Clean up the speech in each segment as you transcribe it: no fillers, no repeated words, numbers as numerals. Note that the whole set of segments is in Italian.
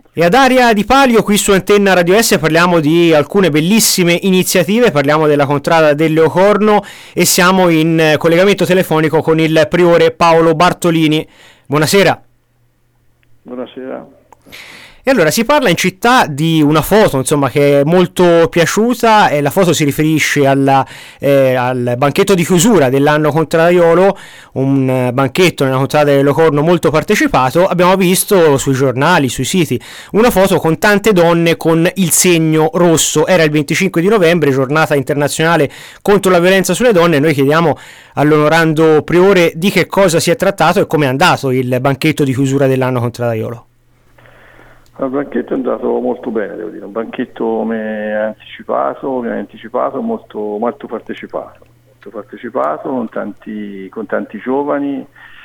E ad Aria di Palio, qui su Antenna Radio S, parliamo di alcune bellissime iniziative, parliamo della contrada del Leocorno e siamo in collegamento telefonico con il priore Paolo Bartolini. Buonasera. Buonasera. E allora si parla in città di una foto, insomma, che è molto piaciuta, e la foto si riferisce al banchetto di chiusura dell'anno contraiolo, un banchetto nella contrada del Locorno molto partecipato. Abbiamo visto sui giornali, sui siti, una foto con tante donne con il segno rosso. Era il 25 di novembre, giornata internazionale contro la violenza sulle donne. Noi chiediamo all'onorando priore di che cosa si è trattato e come è andato il banchetto di chiusura dell'anno contraiolo. Il banchetto è andato molto bene, devo dire, un banchetto come anticipato, molto partecipato con tanti giovani,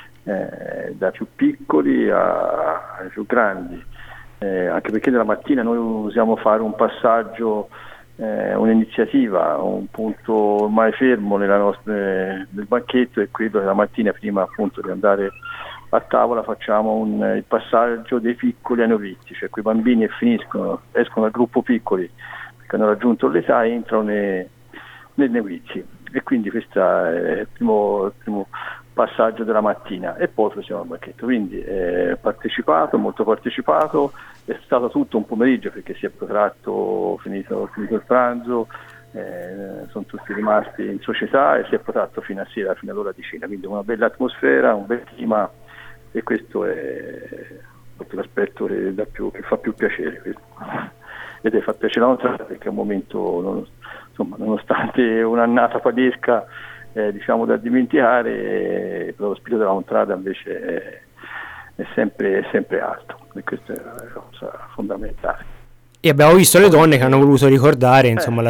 da più piccoli ai più grandi, anche perché nella mattina noi usiamo fare un passaggio, un'iniziativa, un punto ormai fermo nel banchetto, è quello della mattina prima appunto di andare a tavola facciamo il passaggio dei piccoli ai novizi, cioè quei bambini escono dal gruppo piccoli perché hanno raggiunto l'età e entrano nei novizi, e quindi questo è il primo passaggio della mattina, e poi facciamo il banchetto. Quindi molto partecipato, è stato tutto un pomeriggio perché si è protratto, finito il pranzo, sono tutti rimasti in società e si è protratto fino a sera, fino all'ora di cena, quindi una bella atmosfera, un bel clima, e questo è l'aspetto che fa più piacere, ed fa piacere la nostra, perché è un momento, nonostante un'annata pazzesca diciamo da dimenticare, lo spirito della contrada invece è sempre alto, e questa è una cosa fondamentale. E abbiamo visto le donne che hanno voluto ricordare, insomma,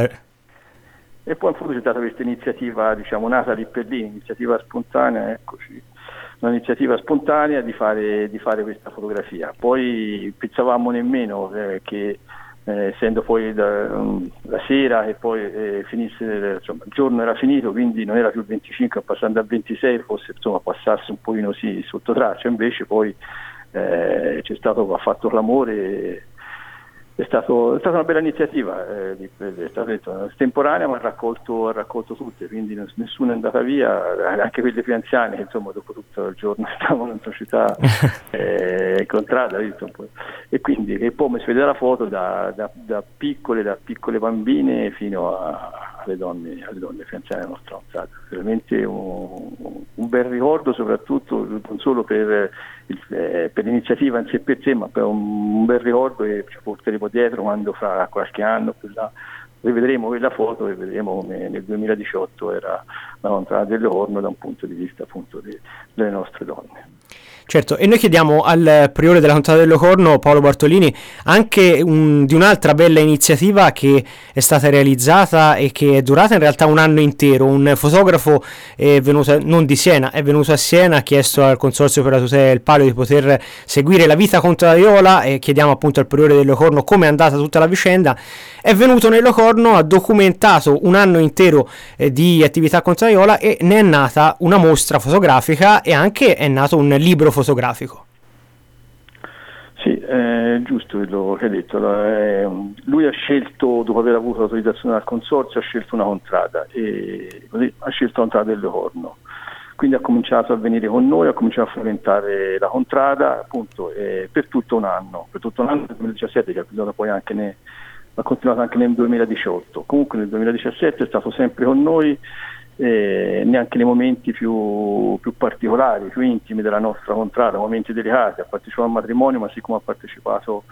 E poi in fondo c'è stata questa iniziativa, diciamo, nata lì per lì, iniziativa spontanea, eccoci, un'iniziativa spontanea di fare questa fotografia. Poi pensavamo nemmeno che essendo poi la sera e poi finisse, il giorno era finito, quindi non era più il 25, passando al 26, forse passasse un pochino sotto traccia, invece poi ha fatto clamore. È stata una bella iniziativa, è stato detto, estemporanea, ma ha raccolto tutte, quindi nessuno è andata via, anche quelle più anziane che dopo tutto il giorno stavano in società incontrata, e quindi e poi mi si vede la foto da piccole bambine fino alle donne più anziane della nostra contrada. Veramente un bel ricordo, soprattutto non solo per l'iniziativa in sé per sé, ma per un bel ricordo che ci porteremo dietro quando fra qualche anno rivedremo quella foto e vedremo come nel 2018 era la contrada del Leocorno da un punto di vista appunto delle nostre donne. Certo, e noi chiediamo al priore della contrada del Locorno, Paolo Bartolini, anche di un'altra bella iniziativa che è stata realizzata e che è durata in realtà un anno intero. Un fotografo è venuto, non di Siena, è venuto a Siena, ha chiesto al Consorzio per la tutela del Palio di poter seguire la vita contraiola, e chiediamo appunto al priore del Locorno come è andata tutta la vicenda. È venuto nel Locorno, ha documentato un anno intero di attività contraiola, e ne è nata una mostra fotografica e anche è nato un libro fotografico. Sì, è giusto quello che hai detto. Lui ha scelto, dopo aver avuto l'autorizzazione dal Consorzio, ha scelto una contrada, e così ha scelto la contrada del Leocorno. Quindi ha cominciato a venire con noi, ha cominciato a frequentare la contrada appunto per tutto un anno nel 2017, che ha continuato anche nel 2018. Comunque nel 2017 è stato sempre con noi, neanche nei momenti più particolari, più intimi della nostra contrada, momenti delicati. Ha partecipato al matrimonio, ma siccome ha partecipato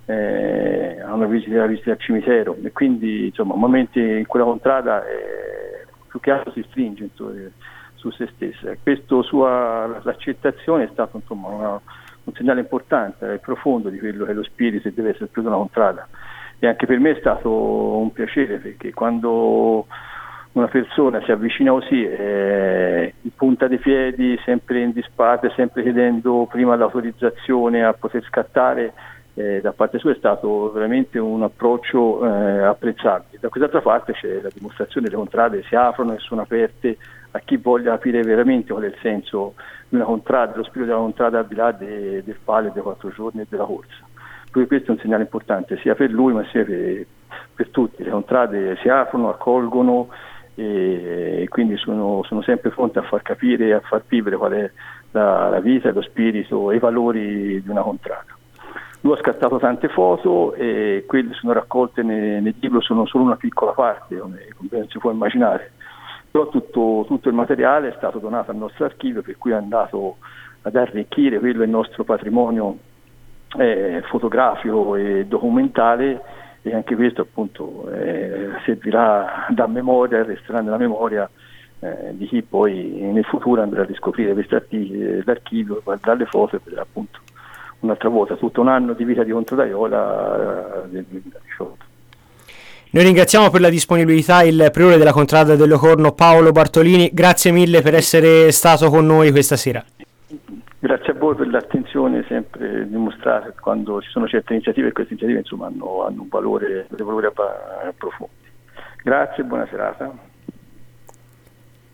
a una visita al cimitero, e quindi momenti in quella contrada più che altro si stringe su se stessa. Questo l'accettazione è stato un segnale importante e profondo di quello che è lo spirito e deve essere più di una contrada. E anche per me è stato un piacere, perché quando una persona si avvicina così, in punta dei piedi, sempre in disparte, sempre chiedendo prima l'autorizzazione a poter scattare, da parte sua è stato veramente un approccio apprezzabile. Da quest'altra parte c'è la dimostrazione che le contrade si aprono e sono aperte a chi voglia capire veramente qual è il senso di una contrada, lo spirito della contrada al di là del palio dei 4 giorni e della corsa. Questo è un segnale importante sia per lui ma sia per tutti. Le contrade si aprono, accolgono e quindi sono sempre pronte a far capire e a far vivere qual è la vita, lo spirito e i valori di una contrada. Lui ha scattato tante foto e quelle sono raccolte nel libro, sono solo una piccola parte, come si può immaginare, però tutto il materiale è stato donato al nostro archivio, per cui è andato ad arricchire quello è il nostro patrimonio fotografico e documentale, e anche questo appunto servirà da memoria, resterà nella memoria di chi poi nel futuro andrà a riscoprire l'archivio, guardare le foto e vedrà appunto un'altra volta tutto un anno di vita di Controdaiola del 2018. Noi ringraziamo per la disponibilità il priore della Contrada del Locorno, Paolo Bartolini. Grazie mille per essere stato con noi questa sera. Grazie a voi per l'attenzione sempre dimostrata quando ci sono certe iniziative, e queste iniziative insomma hanno un valore profondo. Grazie e buona serata.